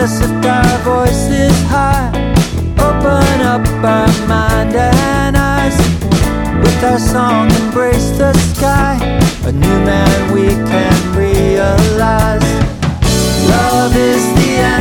us lift our voices high, open up our mind and eyes. With our song embrace the sky, a new man we can realize. Love is the answer.